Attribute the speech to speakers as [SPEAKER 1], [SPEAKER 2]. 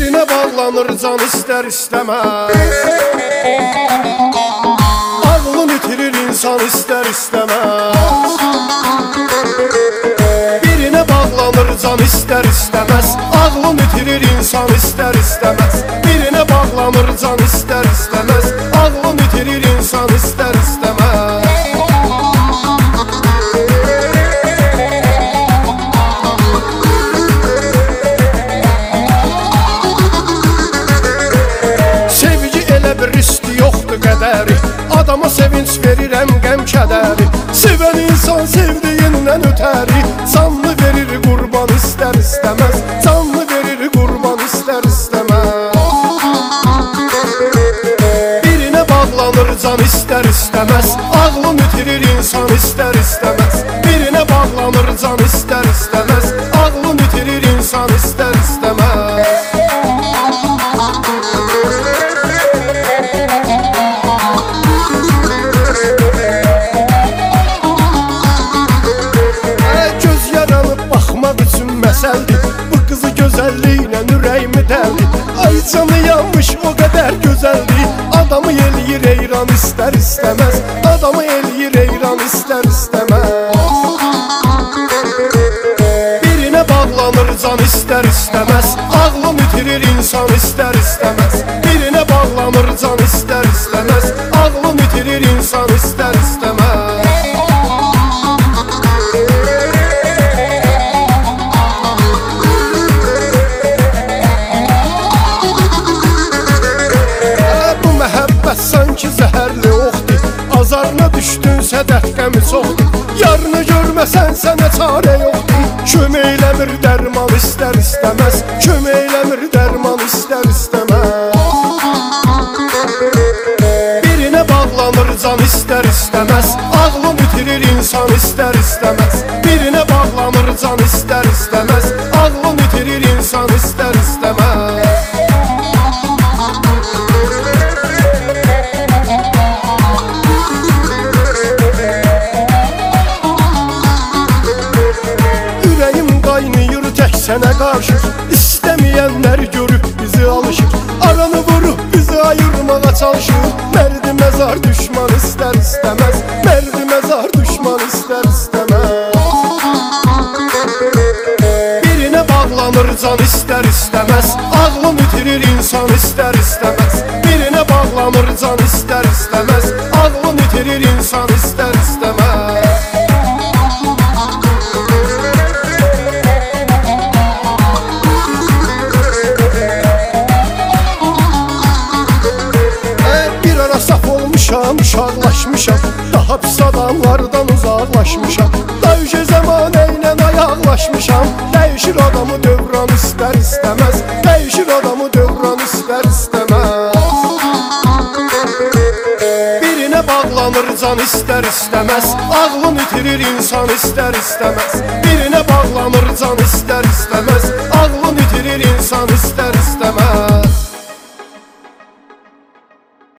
[SPEAKER 1] Birine bağlanır can ister istemez. Ağlını itirir insan ister istemez. Birine bağlanır can ister istemez. Ağlını itirir insan ister istemez. Birine bağlanır can ister istemez. Ağlını itirir insan ister istemez. Adama sevinç verirəm qəm kədəri. Sevən insan sevdiyindən ötəri. Canlı verir qurban istər istəməz. Canlı verir qurban istər istəməz. Birine bağlanır can istər istəməz. Ağlını itirir insan istər istəməz. Birine bağlanır can istər istəməz. Ağlını itirir insan istər istəməz. Bu kızı gözəlliğinə ürəyimi dəldi. Ay canı yanmış o qədər gözəldi. Adamı eləyir eyran istər istəməz. Adamı eləyir eyran istər istəməz. Birine bağlanır can istər istəməz. Ağlını itirir insan istər istəməz. Birine bağlanır can istər istəməz. Ağlını itirir insan istər istəməz. Sanki zəhərli oxdur. Azarına düşdünsə dəqqəmi çoxdur. Yarını görməsən sənə çarə yoxdur. Kömək eləmir dərman istər istəməz. Kömək eləmir dərman istər istəməz. Birine bağlanır can istər istəməz. Ağlını itirir insan istər istəməz. Birine bağlanır can istər istəməz. Ağlını itirir insan istər istəməz. Sənə qarşı istəməyənlər görüb bizi alışır. Aranı vurub bizi ayırmağa çalışır. Mərdi məzar düşman istər istəməz. Mərdi məzar düşman istər istəməz. Birine bağlanır can istər istəməz. Ağlını itirir insan istər istəməz. Birine bağlanır can istər istəməz. Ağlını itirir insan istər istəməz. Uşaqlaşmışam, daha pis adamlardan uzaqlaşmışam. Döyüşə zəmanə ilə ayaqlaşmışam. Dəyişir adamı dövran istər istəməz. Dəyişir adamı dövran istər istəməz. Birine bağlanır can istər istəməz. Ağlını itirir insan istər istəməz. Birine bağlanır can istər istəməz. Ağlını itirir insan istər istəməz.